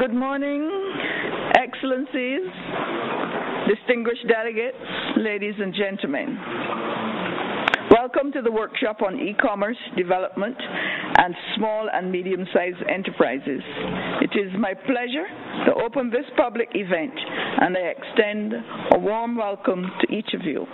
Good morning, Excellencies, distinguished delegates, ladies and gentlemen. Welcome to the workshop on e-commerce development and small and medium-sized enterprises. It is my pleasure to open this public event, and I extend a warm welcome to each of you.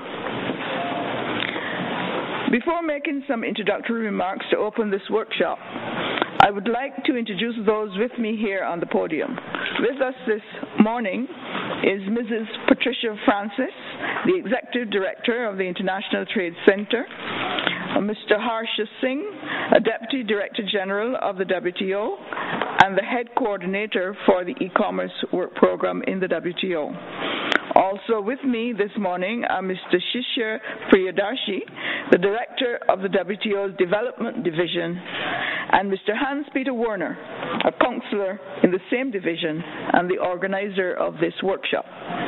Before making some introductory remarks to open this workshop, I would like to introduce those with me here on the podium. With us this morning is Mrs. Patricia Francis, the Executive Director of the International Trade Center, Mr. Harsha Singh, a Deputy Director General of the WTO and the Head Coordinator for the e-commerce work program in the WTO. Also with me this morning are Mr. Shishir Priyadarshi, the Director of the WTO's Development Division, and Mr. Hans-Peter Werner, a counselor in the same division and the organizer of this workshop.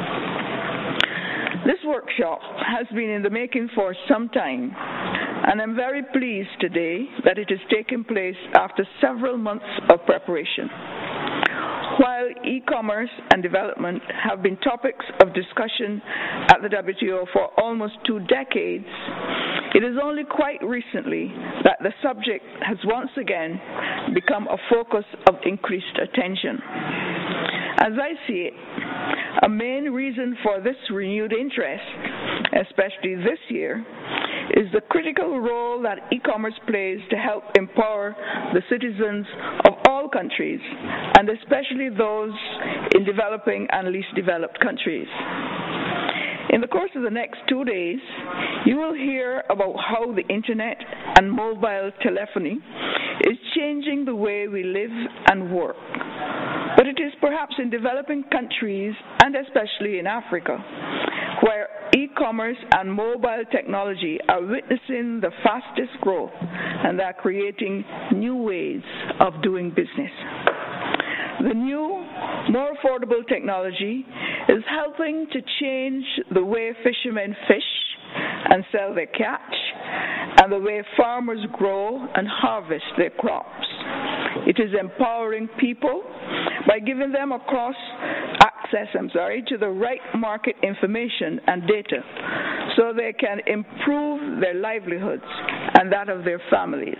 This workshop has been in the making for some time, and I'm very pleased today that it is taking place after several months of preparation. While e-commerce and development have been topics of discussion at the WTO for almost 2 decades, it is only quite recently that the subject has once again become a focus of increased attention. As I see it, a main reason for this renewed interest, especially this year, is the critical role that e-commerce plays to help empower the citizens of all countries, and especially those in developing and least developed countries. In the course of the next 2 days, you will hear about how the internet and mobile telephony is changing the way we live and work. But it is perhaps in developing countries, and especially in Africa, where e-commerce and mobile technology are witnessing the fastest growth and are creating new ways of doing business. The new, more affordable technology is helping to change the way fishermen fish and sell their catch, and the way farmers grow and harvest their crops. It is empowering people by giving them access to the right market information and data so they can improve their livelihoods and that of their families.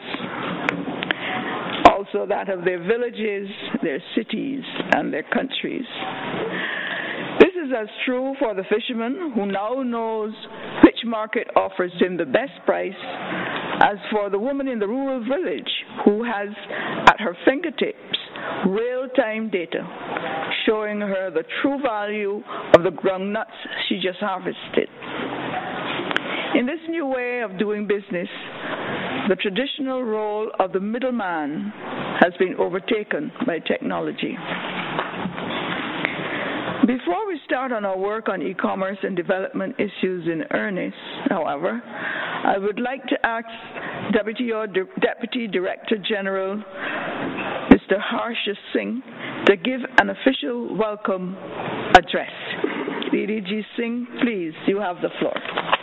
Also that of their villages, their cities, and their countries. This is as true for the fisherman who now knows which market offers him the best price as for the woman in the rural village who has at her fingertips real-time data showing her the true value of the groundnuts she just harvested. In this new way of doing business, the traditional role of the middleman has been overtaken by technology. Before we start on our work on e-commerce and development issues in earnest, however, I would like to ask WTO Deputy Director General Mr. Harsha Singh to give an official welcome address. DDG Singh, please, you have the floor.